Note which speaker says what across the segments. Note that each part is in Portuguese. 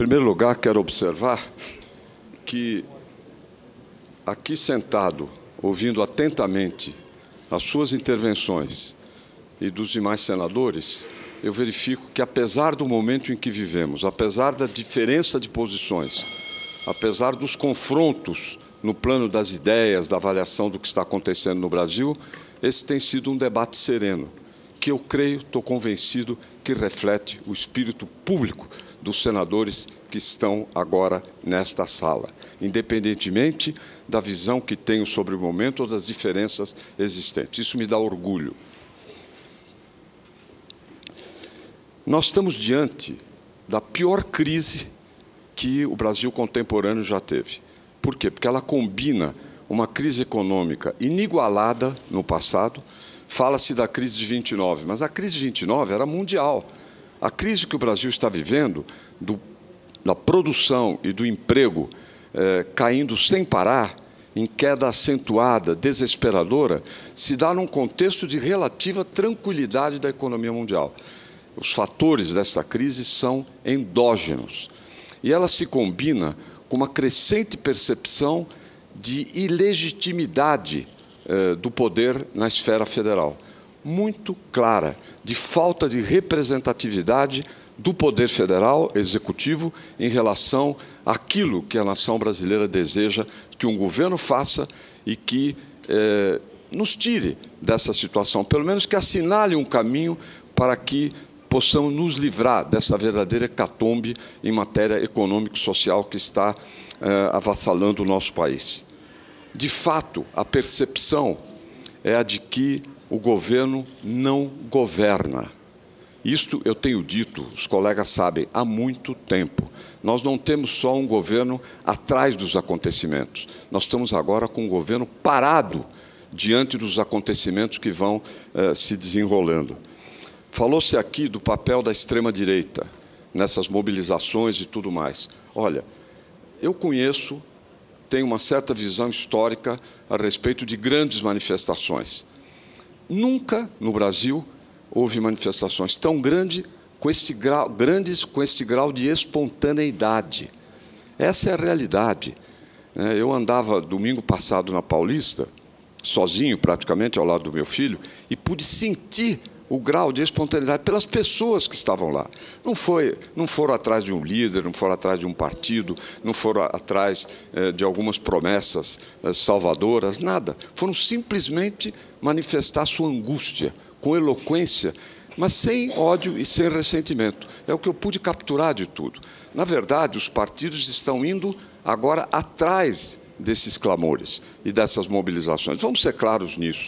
Speaker 1: primeiro lugar, quero observar que aqui sentado, ouvindo atentamente as suas intervenções e dos demais senadores, eu verifico que, apesar do momento em que vivemos, apesar da diferença de posições, apesar dos confrontos no plano das ideias, da avaliação do que está acontecendo no Brasil, esse tem sido um debate sereno, que eu creio, estou convencido, que reflete o espírito público dos senadores que estão agora nesta sala, independentemente da visão que tenho sobre o momento ou das diferenças existentes. Isso me dá orgulho. Nós estamos diante da pior crise que o Brasil contemporâneo já teve. Por quê? Porque ela combina uma crise econômica inigualada no passado. Fala-se da crise de 29, mas a crise de 29 era mundial. A crise que o Brasil está vivendo, da produção e do emprego caindo sem parar, em queda acentuada, desesperadora, se dá num contexto de relativa tranquilidade da economia mundial. Os fatores desta crise são endógenos e ela se combina com uma crescente percepção de ilegitimidade do poder na esfera federal, muito clara, de falta de representatividade do poder federal, executivo, em relação àquilo que a nação brasileira deseja que um governo faça e que nos tire dessa situação, pelo menos que assinale um caminho para que possamos nos livrar dessa verdadeira hecatombe em matéria econômico-social que está avassalando o nosso país. De fato, a percepção é a de que o governo não governa. Isto eu tenho dito, os colegas sabem, há muito tempo. Nós não temos só um governo atrás dos acontecimentos. Nós estamos agora com um governo parado diante dos acontecimentos que vão se desenrolando. Falou-se aqui do papel da extrema-direita nessas mobilizações e tudo mais. Olha, eu conheço, tenho uma certa visão histórica a respeito de grandes manifestações. Nunca no Brasil houve manifestações tão grandes com este grau de espontaneidade. Essa é a realidade. Eu andava domingo passado na Paulista, sozinho praticamente, ao lado do meu filho, e pude sentir o grau de espontaneidade pelas pessoas que estavam lá. Não foram atrás de um líder, não foram atrás de um partido, não foram atrás de algumas promessas salvadoras, nada. Foram simplesmente manifestar sua angústia, com eloquência, mas sem ódio e sem ressentimento. É o que eu pude capturar de tudo. Na verdade, os partidos estão indo agora atrás desses clamores e dessas mobilizações. Vamos ser claros nisso.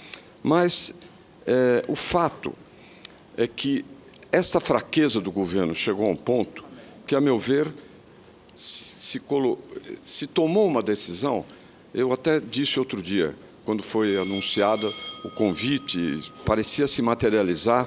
Speaker 1: Mas o fato é que esta fraqueza do governo chegou a um ponto que, a meu ver, se tomou uma decisão. Eu até disse outro dia, quando foi anunciada o convite, parecia se materializar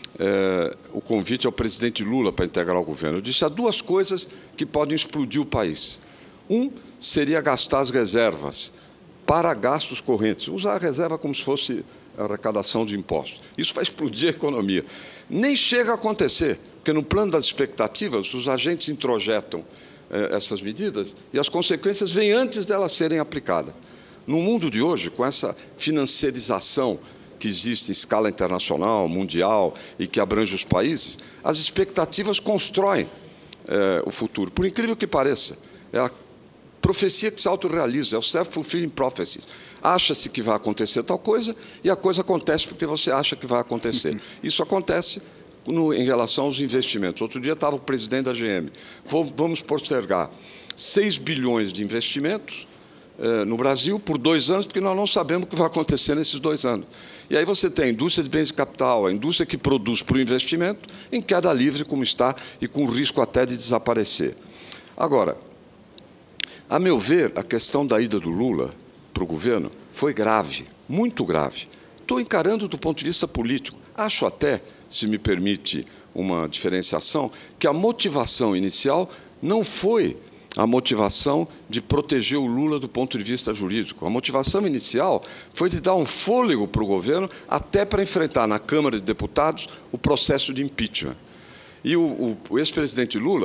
Speaker 1: o convite ao presidente Lula para integrar o governo. Eu disse, há duas coisas que podem explodir o país. Um seria gastar as reservas para gastos correntes, usar a reserva como se fosse a arrecadação de impostos. Isso vai explodir a economia. Nem chega a acontecer, porque no plano das expectativas, os agentes introjetam essas medidas e as consequências vêm antes delas serem aplicadas. No mundo de hoje, com essa financiarização que existe em escala internacional, mundial e que abrange os países, as expectativas constroem o futuro. Por incrível que pareça, é a profecia que se autorrealiza, é o self-fulfilling prophecy. Acha-se que vai acontecer tal coisa e a coisa acontece porque você acha que vai acontecer. Isso acontece em relação aos investimentos. Outro dia estava o presidente da GM. Vamos postergar 6 bilhões de investimentos no Brasil por 2 anos, porque nós não sabemos o que vai acontecer nesses 2 anos. E aí você tem a indústria de bens de capital, a indústria que produz para o investimento, em queda livre como está e com risco até de desaparecer. Agora, a meu ver, a questão da ida do Lula para o governo foi grave, muito grave. Estou encarando do ponto de vista político. Acho até, se me permite uma diferenciação, que a motivação inicial não foi a motivação de proteger o Lula do ponto de vista jurídico. A motivação inicial foi de dar um fôlego para o governo até para enfrentar na Câmara de Deputados o processo de impeachment. E o ex-presidente Lula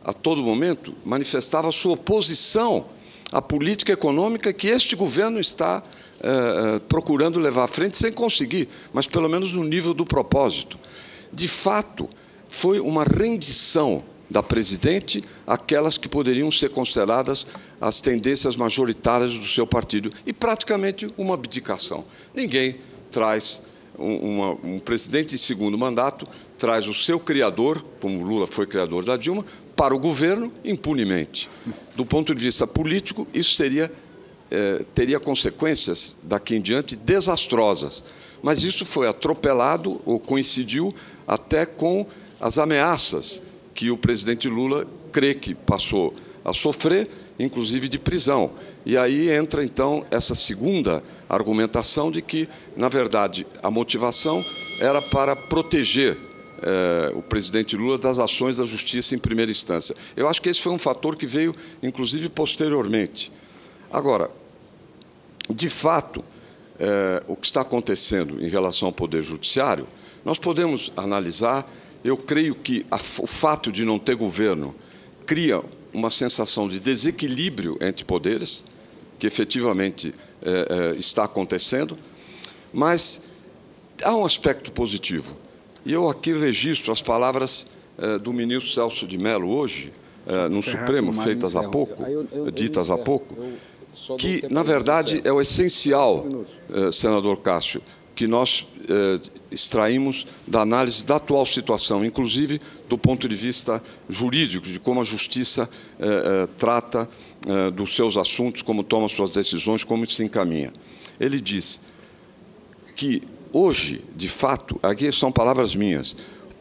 Speaker 1: a todo momento, manifestava sua oposição à política econômica que este governo está procurando levar à frente, sem conseguir, mas pelo menos no nível do propósito. De fato, foi uma rendição da presidente àquelas que poderiam ser consideradas as tendências majoritárias do seu partido, e praticamente uma abdicação. Ninguém traz um presidente em segundo mandato, traz o seu criador, como Lula foi criador da Dilma, para o governo impunemente. Do ponto de vista político, isso teria consequências daqui em diante desastrosas. Mas isso foi atropelado ou coincidiu até com as ameaças que o presidente Lula crê que passou a sofrer, inclusive de prisão. E aí entra, então, essa segunda argumentação de que, na verdade, a motivação era para proteger o presidente Lula das ações da justiça em primeira instância. Eu acho que esse foi um fator que veio, inclusive, posteriormente. Agora, de fato, o que está acontecendo em relação ao Poder Judiciário, nós podemos analisar. Eu creio que o fato de não ter governo cria uma sensação de desequilíbrio entre poderes, que efetivamente está acontecendo, mas há um aspecto positivo. E eu aqui registro as palavras do ministro Celso de Mello hoje, no Supremo, feitas há pouco, ditas há pouco, que, na verdade, é o essencial, senador Cássio, que nós extraímos da análise da atual situação, inclusive do ponto de vista jurídico, de como a Justiça trata dos seus assuntos, como toma suas decisões, como se encaminha. Ele diz que hoje, de fato, aqui são palavras minhas,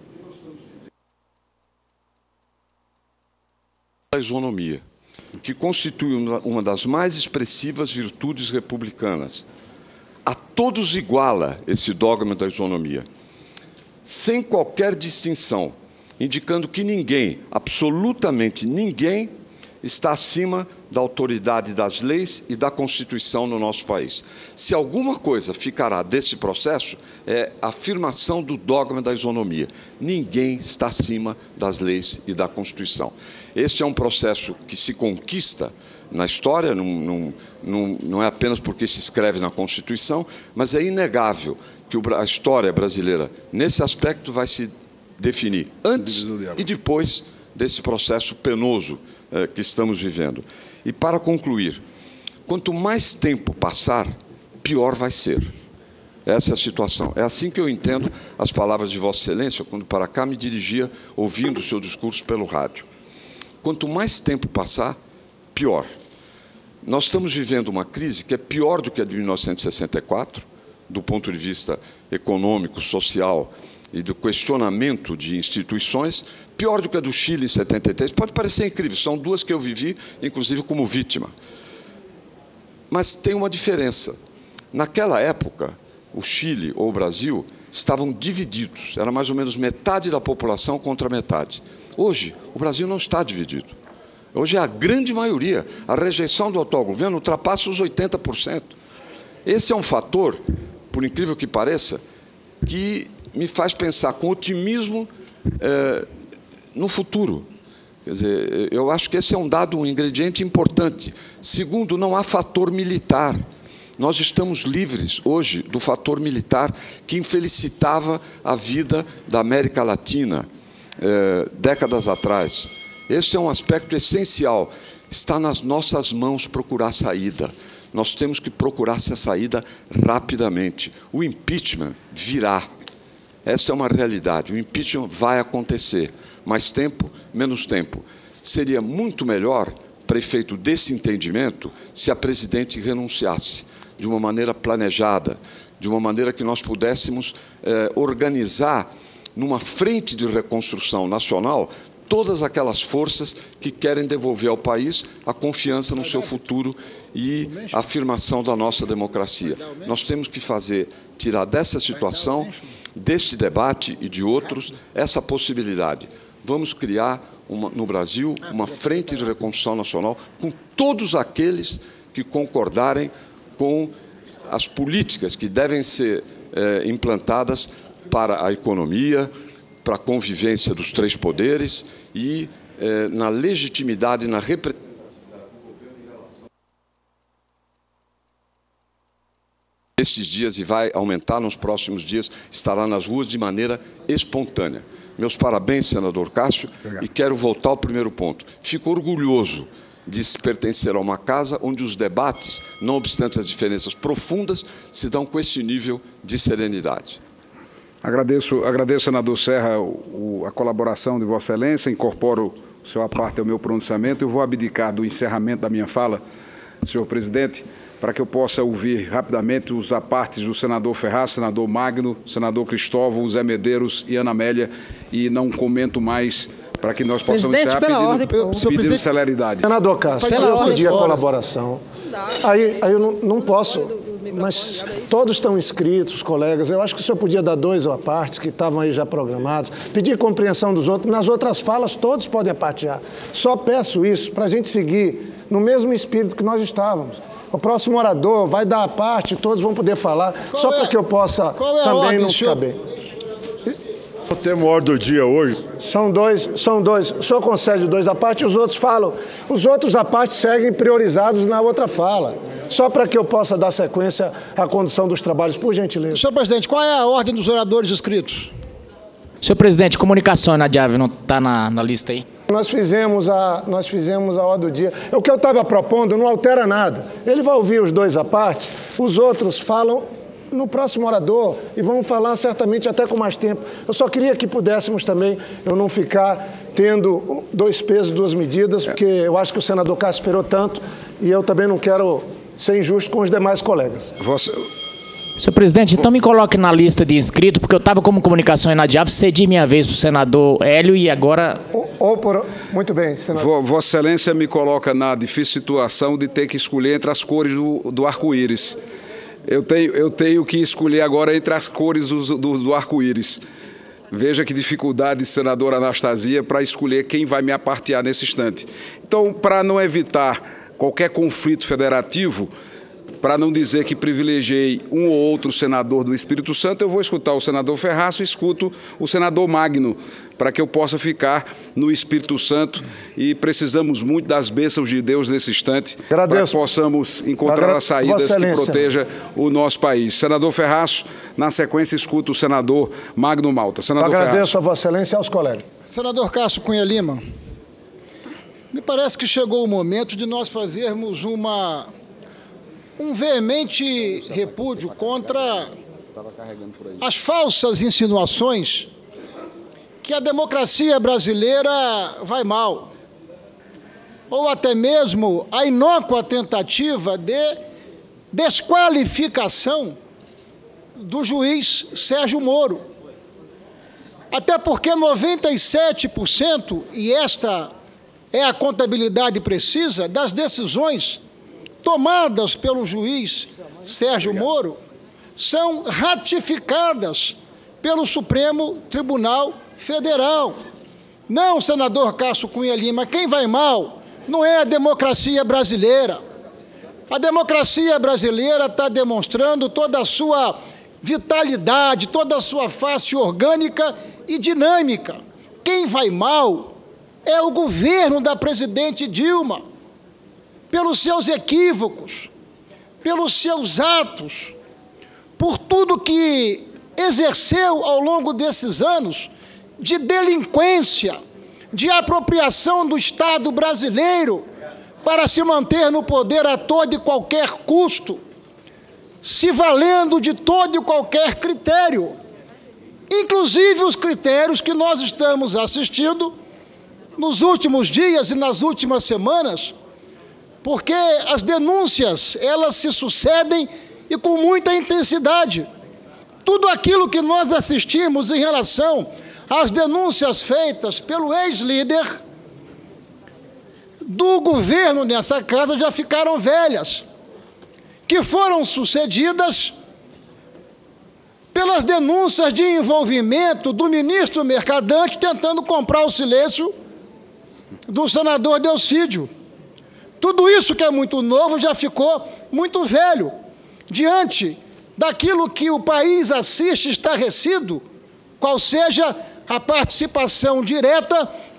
Speaker 1: a isonomia, que constitui uma das mais expressivas virtudes republicanas. A todos iguala esse dogma da isonomia, sem qualquer distinção, indicando que ninguém, absolutamente ninguém, está acima da autoridade das leis e da Constituição no nosso país. Se alguma coisa ficará desse processo, é a afirmação do dogma da isonomia. Ninguém está acima das leis e da Constituição. Esse é um processo que se conquista na história, não é apenas porque se escreve na Constituição, mas é inegável que a história brasileira, nesse aspecto, vai se definir antes e depois desse processo penoso que estamos vivendo. E, para concluir, quanto mais tempo passar, pior vai ser. Essa é a situação. É assim que eu entendo as palavras de Vossa Excelência, quando para cá me dirigia, ouvindo o seu discurso pelo rádio. Quanto mais tempo passar, pior. Nós estamos vivendo uma crise que é pior do que a de 1964, do ponto de vista econômico, social e do questionamento de instituições, pior do que a do Chile em 73. Pode parecer incrível, são duas que eu vivi, inclusive como vítima. Mas tem uma diferença. Naquela época, o Chile ou o Brasil estavam divididos, era mais ou menos metade da população contra metade. Hoje, o Brasil não está dividido. Hoje é a grande maioria. A rejeição do atual governo ultrapassa os 80%. Esse é um fator, por incrível que pareça, que me faz pensar com otimismo no futuro. Quer dizer, eu acho que esse é um dado, um ingrediente importante. Segundo, não há fator militar. Nós estamos livres hoje do fator militar que infelicitava a vida da América Latina décadas atrás. Esse é um aspecto essencial. Está nas nossas mãos procurar saída. Nós temos que procurar essa saída rapidamente. O impeachment virá. Essa é uma realidade. O impeachment vai acontecer. Mais tempo, menos tempo. Seria muito melhor, para efeito desse entendimento, se a presidente renunciasse de uma maneira planejada, de uma maneira que nós pudéssemos organizar numa frente de reconstrução nacional todas aquelas forças que querem devolver ao país a confiança no seu futuro e a afirmação da nossa democracia. Nós temos que tirar dessa situação, deste debate e de outros, essa possibilidade. Vamos criar no Brasil uma frente de reconstrução nacional com todos aqueles que concordarem com as políticas que devem ser implantadas para a economia, para a convivência dos três poderes e na legitimidade, na representatividade do governo em relação a estes dias, e vai aumentar nos próximos dias, estará nas ruas de maneira espontânea. Meus parabéns, senador Cássio. Obrigado. E quero voltar ao primeiro ponto. Fico orgulhoso de se pertencer a uma casa onde os debates, não obstante as diferenças profundas, se dão com esse nível de serenidade.
Speaker 2: Agradeço, senador Serra, a colaboração de Vossa Excelência, incorporo o seu aparte ao meu pronunciamento. Eu vou abdicar do encerramento da minha fala, senhor presidente, para que eu possa ouvir rapidamente os apartes do senador Ferraz, senador Magno, senador Cristóvão, Zé Medeiros e Ana Amélia, e não comento mais, para que nós possamos encerrar pedindo celeridade.
Speaker 3: Senador Cássio, eu pedi a colaboração. Aí eu não posso, mas todos estão inscritos, os colegas. Eu acho que o senhor podia dar 2 à parte, que estavam aí já programados, pedir compreensão dos outros. Nas outras falas, todos podem apartear. Só peço isso para a gente seguir no mesmo espírito que nós estávamos. O próximo orador vai dar a parte, todos vão poder falar, só para que eu possa também não ficar bem.
Speaker 4: Temos ordem do dia hoje.
Speaker 3: São dois. O senhor concede 2 à parte e os outros falam. Os outros à parte seguem priorizados na outra fala. Só para que eu possa dar sequência à condução dos trabalhos, por gentileza.
Speaker 5: Senhor presidente, qual é a ordem dos oradores inscritos?
Speaker 6: Senhor presidente, comunicação na Diave não está na lista aí?
Speaker 3: Nós fizemos a ordem do dia. O que eu estava propondo não altera nada. Ele vai ouvir os 2 à parte, os outros falam no próximo orador e vamos falar certamente até com mais tempo. Eu só queria que pudéssemos também, eu não ficar tendo 2 pesos, 2 medidas, porque eu acho que o senador Cássio esperou tanto e eu também não quero ser injusto com os demais colegas.
Speaker 6: Senhor presidente, então me coloque na lista de inscritos, porque eu estava como comunicação inadiável, cedi minha vez para o senador Hélio e agora...
Speaker 3: Muito bem, senador.
Speaker 2: Vossa Excelência me coloca na difícil situação de ter que escolher entre as cores do arco-íris. Eu tenho que escolher agora entre as cores do arco-íris. Veja que dificuldade, senadora Anastasia, para escolher quem vai me apartear nesse instante. Então, para não evitar qualquer conflito federativo, para não dizer que privilegiei um ou outro senador do Espírito Santo, eu vou escutar o senador Ferraz e escuto o senador Magno, para que eu possa ficar no Espírito Santo, e precisamos muito das bênçãos de Deus nesse instante, para que possamos encontrar as saídas que proteja o nosso país. Senador Ferraz, na sequência, escuto o senador Magno Malta. Senador
Speaker 3: Agradeço a Vossa Excelência e aos colegas.
Speaker 5: Senador Cássio Cunha Lima, me parece que chegou o momento de nós fazermos um veemente repúdio contra as falsas insinuações que a democracia brasileira vai mal, ou até mesmo a inócua tentativa de desqualificação do juiz Sérgio Moro. Até porque 97%, e esta é a contabilidade precisa, das decisões tomadas pelo juiz Sérgio Moro são ratificadas pelo Supremo Tribunal Federal. Não, senador Cássio Cunha Lima, quem vai mal não é a democracia brasileira. A democracia brasileira está demonstrando toda a sua vitalidade, toda a sua face orgânica e dinâmica. Quem vai mal é o governo da presidente Dilma, pelos seus equívocos, pelos seus atos, por tudo que exerceu ao longo desses anos de delinquência, de apropriação do Estado brasileiro para se manter no poder a todo e qualquer custo, se valendo de todo e qualquer critério, inclusive os critérios que nós estamos assistindo nos últimos dias e nas últimas semanas, porque as denúncias, elas se sucedem e com muita intensidade. Tudo aquilo que nós assistimos em relação às denúncias feitas pelo ex-líder do governo nessa casa já ficaram velhas, que foram sucedidas pelas denúncias de envolvimento do ministro Mercadante tentando comprar o silêncio do senador Delcídio. Tudo isso que é muito novo já ficou muito velho, diante daquilo que o país assiste estarrecido, qual seja a participação direta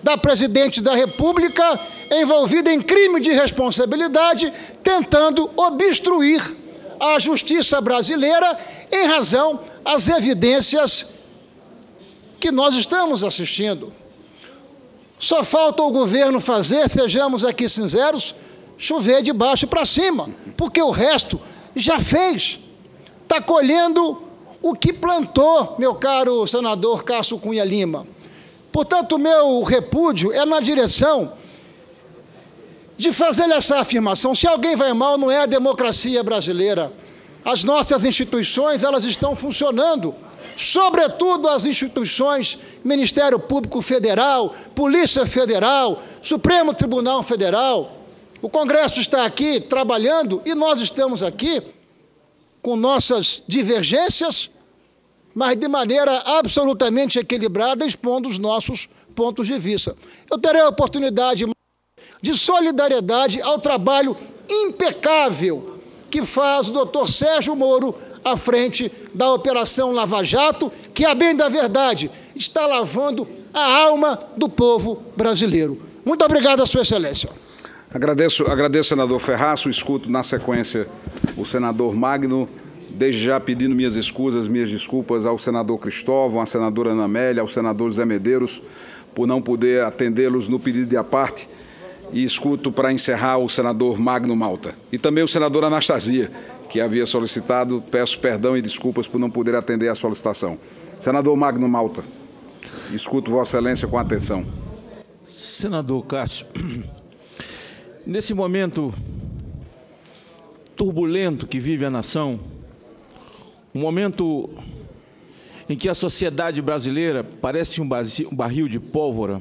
Speaker 5: da presidente da República envolvida em crime de responsabilidade, tentando obstruir a justiça brasileira em razão às evidências que nós estamos assistindo. Só falta o governo fazer, sejamos aqui sinceros, chover de baixo para cima, porque o resto já fez. Está colhendo o que plantou, meu caro senador Cássio Cunha Lima. Portanto, meu repúdio é na direção de fazer essa afirmação. Se alguém vai mal, não é a democracia brasileira. As nossas instituições, elas estão funcionando. Sobretudo as instituições, Ministério Público Federal, Polícia Federal, Supremo Tribunal Federal. O Congresso está aqui trabalhando e nós estamos aqui com nossas divergências, mas de maneira absolutamente equilibrada, expondo os nossos pontos de vista. Eu terei a oportunidade de solidariedade ao trabalho impecável que faz o doutor Sérgio Moro à frente da Operação Lava Jato, que, a bem da verdade, está lavando a alma do povo brasileiro. Muito obrigado, Sua Excelência.
Speaker 2: Agradeço, senador Ferraço. Escuto, na sequência, o senador Magno, desde já pedindo minhas escusas, minhas desculpas ao senador Cristóvão, à senadora Ana Amélia, ao senador José Medeiros, por não poder atendê-los no pedido de aparte. E escuto, para encerrar, o senador Magno Malta. E também o senador Anastasia, que havia solicitado. Peço perdão e desculpas por não poder atender a solicitação. Senador Magno Malta, escuto Vossa Excelência com atenção.
Speaker 7: Senador Cássio, nesse momento turbulento que vive a nação, um momento em que a sociedade brasileira parece um barril de pólvora,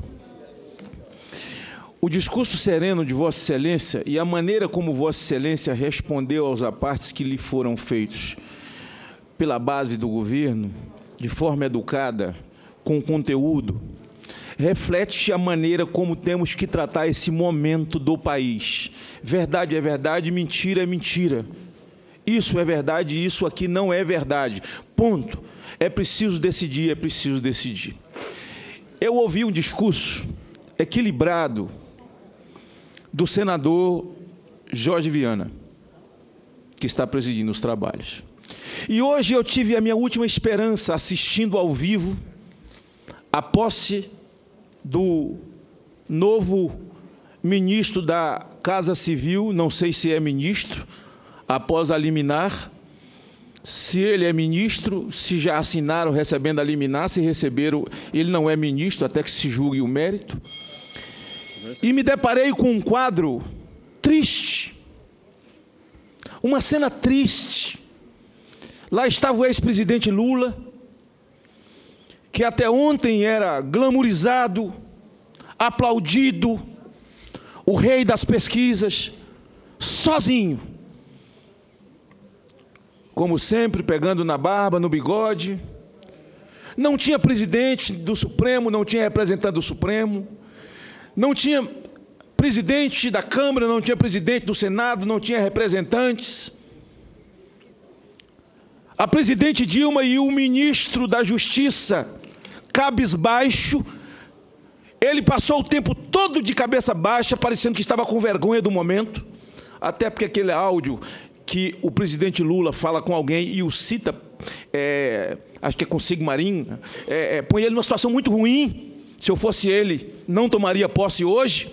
Speaker 7: o discurso sereno de Vossa Excelência e a maneira como Vossa Excelência respondeu aos apartes que lhe foram feitos pela base do governo, de forma educada, com conteúdo, reflete a maneira como temos que tratar esse momento do país. Verdade é verdade, mentira é mentira. Isso é verdade, isso aqui não é verdade. Ponto. É preciso decidir, é preciso decidir. Eu ouvi um discurso equilibrado do senador Jorge Viana, que está presidindo os trabalhos. E hoje eu tive a minha última esperança assistindo ao vivo a posse do novo ministro da Casa Civil, não sei se é ministro, após a liminar, se ele é ministro, se já assinaram recebendo a liminar, se receberam, ele não é ministro, até que se julgue o mérito. E me deparei com um quadro triste, uma cena triste. Lá estava o ex-presidente Lula, que até ontem era glamourizado, aplaudido, o rei das pesquisas, sozinho. Como sempre, pegando na barba, no bigode. Não tinha presidente do Supremo, não tinha representante do Supremo, não tinha presidente da Câmara, não tinha presidente do Senado, não tinha representantes. A presidente Dilma e o ministro da Justiça, cabisbaixo, ele passou o tempo todo de cabeça baixa, parecendo que estava com vergonha do momento, até porque aquele áudio que o presidente Lula fala com alguém e o cita, acho que é com Sigmarinho, põe ele numa situação muito ruim. Se eu fosse ele, não tomaria posse hoje.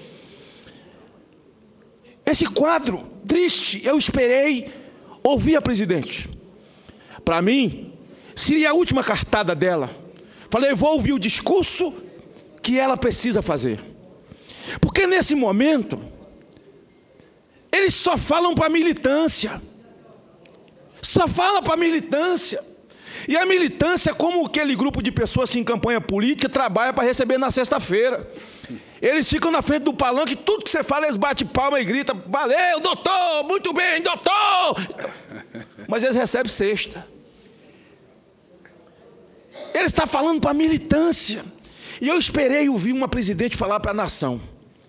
Speaker 7: Esse quadro triste, eu esperei ouvir a presidente. Para mim, seria a última cartada dela. Falei, eu vou ouvir o discurso que ela precisa fazer. Porque nesse momento, eles só falam para a militância. Só falam para a militância. E a militância, como aquele grupo de pessoas que em campanha política trabalha para receber na sexta-feira. Eles ficam na frente do palanque, tudo que você fala, eles batem palma e gritam, valeu, doutor, muito bem, doutor. Mas eles recebem sexta. Ele está falando para a militância. E eu esperei ouvir uma presidente falar para a nação.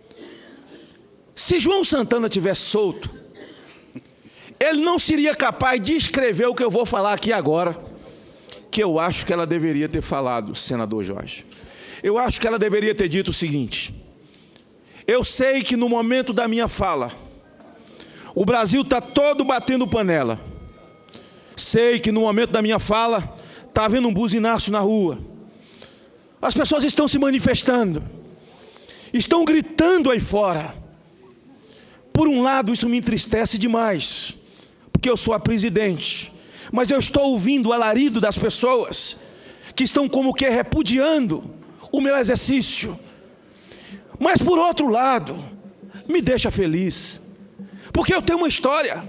Speaker 7: Se João Santana tivesse solto, ele não seria capaz de escrever o que eu vou falar aqui agora, que eu acho que ela deveria ter falado, senador Jorge. eu acho que ela deveria ter dito o seguinte: eu sei que no momento da minha fala, o Brasil está todo batendo panela. Sei que no momento da minha fala, está havendo um buzinaço na rua. As pessoas estão se manifestando, estão gritando aí fora. Por um lado, isso me entristece demais, porque eu sou a presidente, mas eu estou ouvindo o alarido das pessoas que estão como que repudiando o meu exercício. Mas por outro lado, me deixa feliz, porque eu tenho uma história.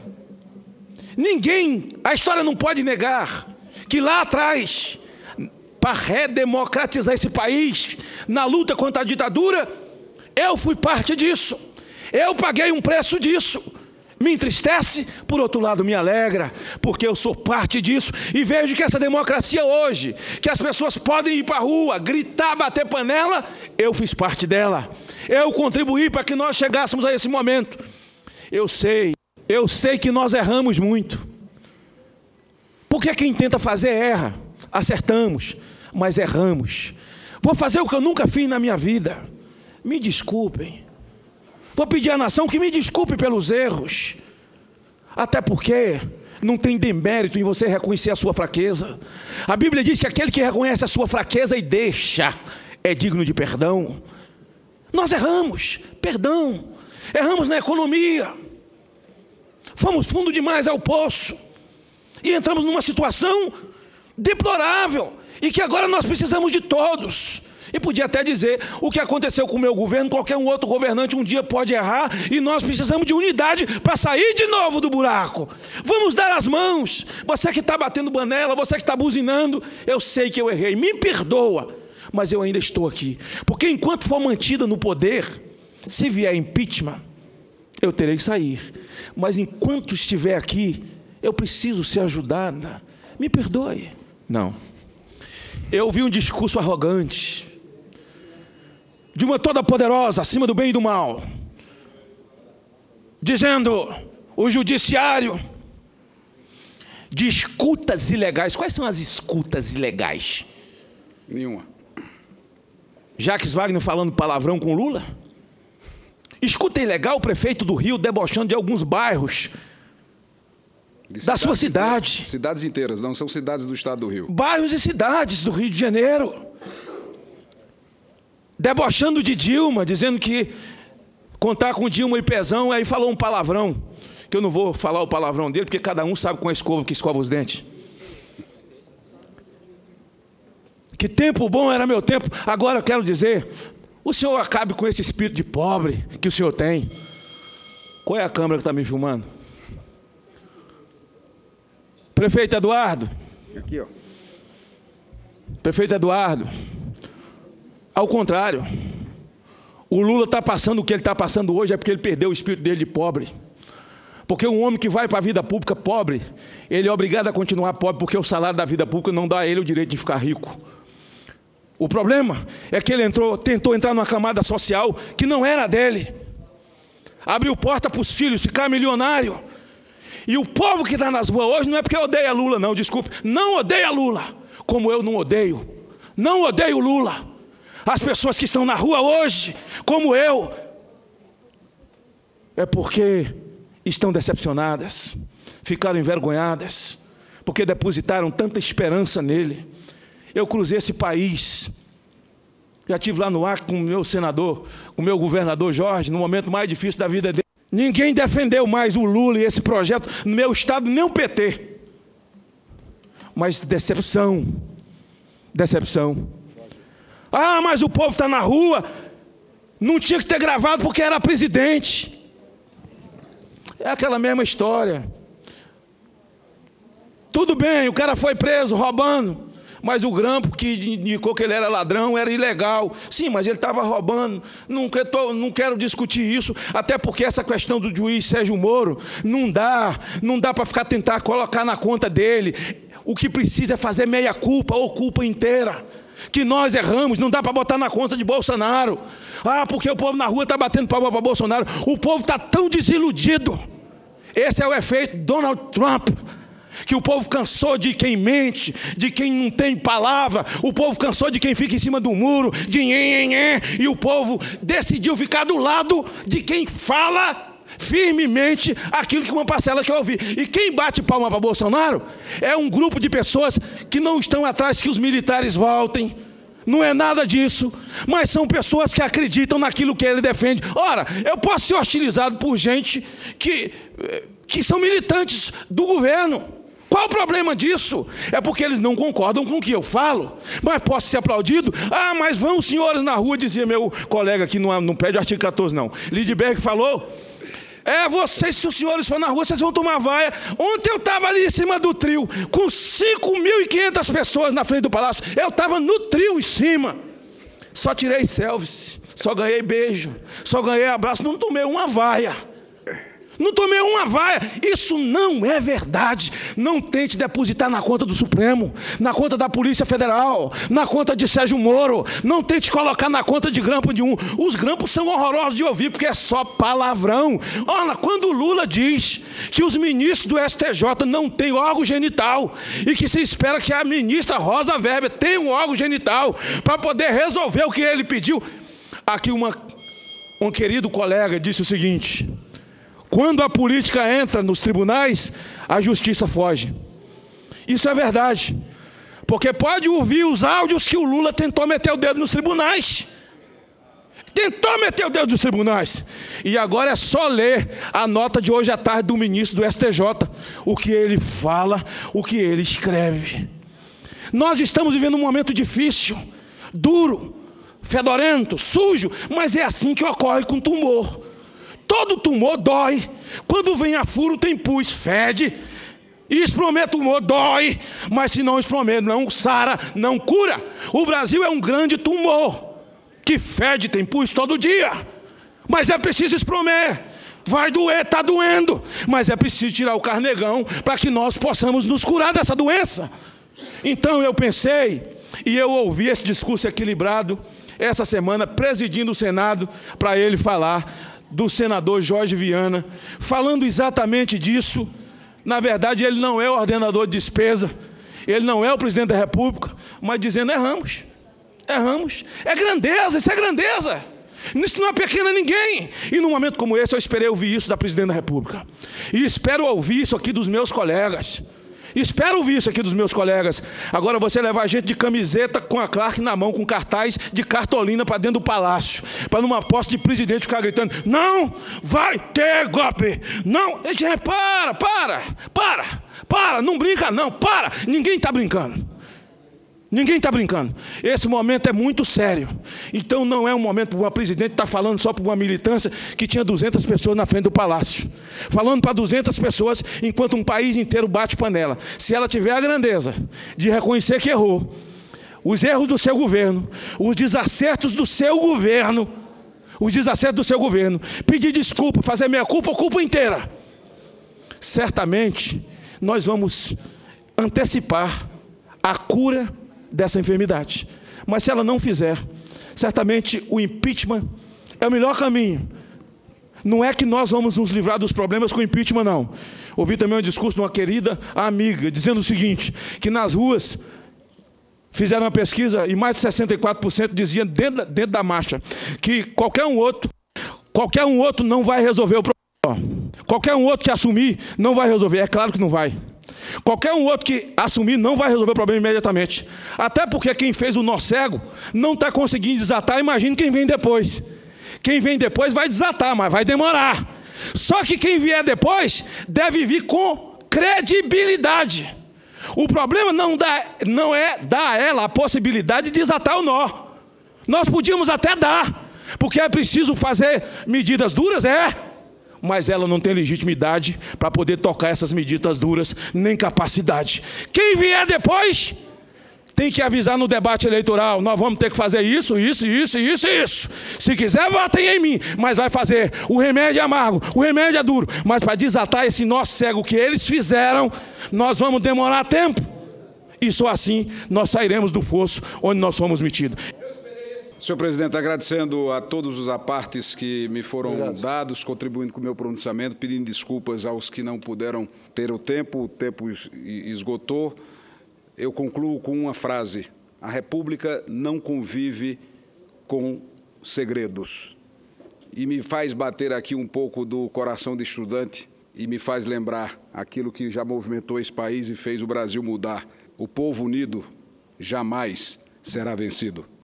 Speaker 7: A história não pode negar que lá atrás, para redemocratizar esse país, na luta contra a ditadura, eu fui parte disso. Eu paguei um preço disso. Me entristece, por outro lado me alegra, porque eu sou parte disso e vejo que essa democracia hoje, que as pessoas podem ir para a rua, gritar, bater panela, eu fiz parte dela. Eu contribuí para que nós chegássemos a esse momento. Eu sei que nós erramos muito. Porque quem tenta fazer erra. Acertamos, mas erramos. Vou fazer o que eu nunca fiz na minha vida. Me desculpem. Vou pedir à nação que me desculpe pelos erros. Até porque não tem demérito em você reconhecer a sua fraqueza. A Bíblia diz que aquele que reconhece a sua fraqueza e deixa é digno de perdão. Nós erramos, perdão. Erramos na economia. Fomos fundo demais ao poço. E entramos numa situação deplorável. E que agora nós precisamos de todos. E podia até dizer, o que aconteceu com o meu governo, qualquer um outro governante um dia pode errar, e nós precisamos de unidade para sair de novo do buraco. Vamos dar as mãos. Você que está batendo panela, você que está buzinando, eu sei que eu errei, me perdoa, mas eu ainda estou aqui. Porque enquanto for mantida no poder, se vier impeachment, eu terei que sair. Mas enquanto estiver aqui, eu preciso ser ajudada. Me perdoe. Não. Eu ouvi um discurso arrogante de uma toda-poderosa, acima do bem e do mal, dizendo o judiciário de escutas ilegais. Quais são as escutas ilegais?
Speaker 2: Nenhuma.
Speaker 7: Jacques Wagner falando palavrão com Lula? Escuta ilegal, o prefeito do Rio debochando de alguns bairros da sua cidade.
Speaker 2: Cidades inteiras, não são cidades do estado do Rio.
Speaker 7: Bairros e cidades do Rio de Janeiro. Debochando de Dilma, dizendo que contar com Dilma e Pezão, aí falou um palavrão, que eu não vou falar o palavrão dele, porque cada um sabe com a escova que escova os dentes. Que tempo bom era meu tempo. Agora eu quero dizer, o senhor acabe com esse espírito de pobre que o senhor tem. Qual é a câmera que está me filmando? Prefeito Eduardo.
Speaker 2: Aqui, ó.
Speaker 7: Prefeito Eduardo. Ao contrário, o Lula está passando o que ele está passando hoje é porque ele perdeu o espírito dele de pobre. Porque um homem que vai para a vida pública pobre, ele é obrigado a continuar pobre porque o salário da vida pública não dá a ele o direito de ficar rico. O problema é que ele tentou entrar numa camada social que não era dele. Abriu porta para os filhos ficar milionário. E o povo que está nas ruas hoje não é porque odeia Lula, não, desculpe. Não odeia Lula, como eu não odeio. Não odeio Lula. As pessoas que estão na rua hoje, como eu, é porque estão decepcionadas, ficaram envergonhadas, porque depositaram tanta esperança nele. Eu cruzei esse país, já estive lá no Acre com o meu senador, com o meu governador Jorge, no momento mais difícil da vida dele. Ninguém defendeu mais o Lula e esse projeto no meu estado, nem o PT. Mas decepção, decepção. Ah, mas o povo está na rua, não tinha que ter gravado porque era presidente. É aquela mesma história. Tudo bem, o cara foi preso roubando, mas o grampo que indicou que ele era ladrão era ilegal. Sim, mas ele estava roubando. Não quero discutir isso, até porque essa questão do juiz Sérgio Moro não dá para tentar colocar na conta dele. O que precisa é fazer meia culpa ou culpa inteira. Que nós erramos, não dá para botar na conta de Bolsonaro. Ah, porque o povo na rua está batendo palma para Bolsonaro. O povo está tão desiludido. Esse é o efeito Donald Trump. que o povo cansou de quem mente, de quem não tem palavra, o povo cansou de quem fica em cima do muro, de nhenhenhé, e o povo decidiu ficar do lado de quem fala firmemente aquilo que uma parcela quer ouvir. E quem bate palma para Bolsonaro é um grupo de pessoas que não estão atrás que os militares voltem, não é nada disso, mas são pessoas que acreditam naquilo que ele defende. Ora, eu posso ser hostilizado por gente que são militantes do governo. Qual o problema disso? É porque eles não concordam com o que eu falo. Mas posso ser aplaudido? Ah, mas vão os senhores na rua, dizia meu colega aqui, não pede o artigo 14 não. Lidberg falou, vocês, se os senhores forem na rua, vocês vão tomar vaia. Ontem eu estava ali em cima do trio, com 5.500 pessoas na frente do palácio. Eu estava no trio em cima. Só tirei selfies, só ganhei beijo, só ganhei abraço, não tomei uma vaia. Não tomei uma vaia. Isso não é verdade. Não tente depositar na conta do Supremo, na conta da Polícia Federal, na conta de Sérgio Moro. Não tente colocar na conta de grampo de um. Os grampos são horrorosos de ouvir, porque é só palavrão. Olha, quando o Lula diz que os ministros do STJ não têm órgão genital e que se espera que a ministra Rosa Weber tenha um órgão genital para poder resolver o que ele pediu. Aqui um querido colega disse o seguinte: quando a política entra nos tribunais, a justiça foge. Isso é verdade. Porque pode ouvir os áudios que o Lula tentou meter o dedo nos tribunais. Tentou meter o dedo nos tribunais. E agora é só ler a nota de hoje à tarde do ministro do STJ. O que ele fala, o que ele escreve. Nós estamos vivendo um momento difícil, duro, fedorento, sujo, mas é assim que ocorre com tumor. Todo tumor dói. Quando vem a furo tem pus, fede. E espromê tumor dói, mas se não espromê, não sara, não cura. O Brasil é um grande tumor, que fede, tem pus todo dia. Mas é preciso espromê. Vai doer, está doendo. Mas é preciso tirar o carnegão para que nós possamos nos curar dessa doença. Então eu pensei, e eu ouvi esse discurso equilibrado essa semana, presidindo o Senado, para ele falar do senador Jorge Viana, falando exatamente disso. Na verdade, ele não é o ordenador de despesa, ele não é o presidente da República, mas dizendo erramos. É grandeza, isso é grandeza. Isso não é pequeno a ninguém. E num momento como esse, eu esperei ouvir isso da presidente da República. E espero ouvir isso aqui dos meus colegas. Espero ouvir isso aqui dos meus colegas. Agora você levar gente de camiseta com a Clark na mão, com cartaz de cartolina para dentro do palácio, para numa posse de presidente ficar gritando: não vai ter golpe, não. Gente, para, não brinca não, para. Ninguém está brincando. Ninguém está brincando. Esse momento é muito sério. Então não é um momento para uma presidente estar falando só para uma militância que tinha 200 pessoas na frente do palácio. Falando para 200 pessoas enquanto um país inteiro bate panela. Se ela tiver a grandeza de reconhecer que errou, os erros do seu governo, os desacertos do seu governo, pedir desculpa, fazer meia-culpa ou culpa inteira, certamente nós vamos antecipar a cura dessa enfermidade. Mas se ela não fizer, certamente o impeachment é o melhor caminho. Não é que nós vamos nos livrar dos problemas com o impeachment, não. Ouvi também um discurso de uma querida amiga, dizendo o seguinte, que nas ruas fizeram uma pesquisa e mais de 64% diziam dentro da marcha que qualquer um outro não vai resolver o problema. Qualquer um outro que assumir não vai resolver. É claro que não vai. Qualquer um outro que assumir não vai resolver o problema imediatamente. Até porque quem fez o nó cego não está conseguindo desatar. Imagine quem vem depois. Quem vem depois vai desatar, mas vai demorar. Só que quem vier depois deve vir com credibilidade. O problema não é dar a ela a possibilidade de desatar o nó. Nós podíamos até dar, porque é preciso fazer medidas duras, mas ela não tem legitimidade para poder tocar essas medidas duras, nem capacidade. Quem vier depois tem que avisar no debate eleitoral: nós vamos ter que fazer isso. Se quiser, votem em mim, mas vai fazer. O remédio é amargo, o remédio é duro, mas para desatar esse nó cego que eles fizeram, nós vamos demorar tempo. E só assim nós sairemos do fosso onde nós fomos metidos.
Speaker 2: Senhor presidente, agradecendo a todos os apartes que me foram dados, contribuindo com o meu pronunciamento, pedindo desculpas aos que não puderam ter o tempo esgotou. Eu concluo com uma frase: a República não convive com segredos. E me faz bater aqui um pouco do coração de estudante e me faz lembrar aquilo que já movimentou esse país e fez o Brasil mudar. O povo unido jamais será vencido.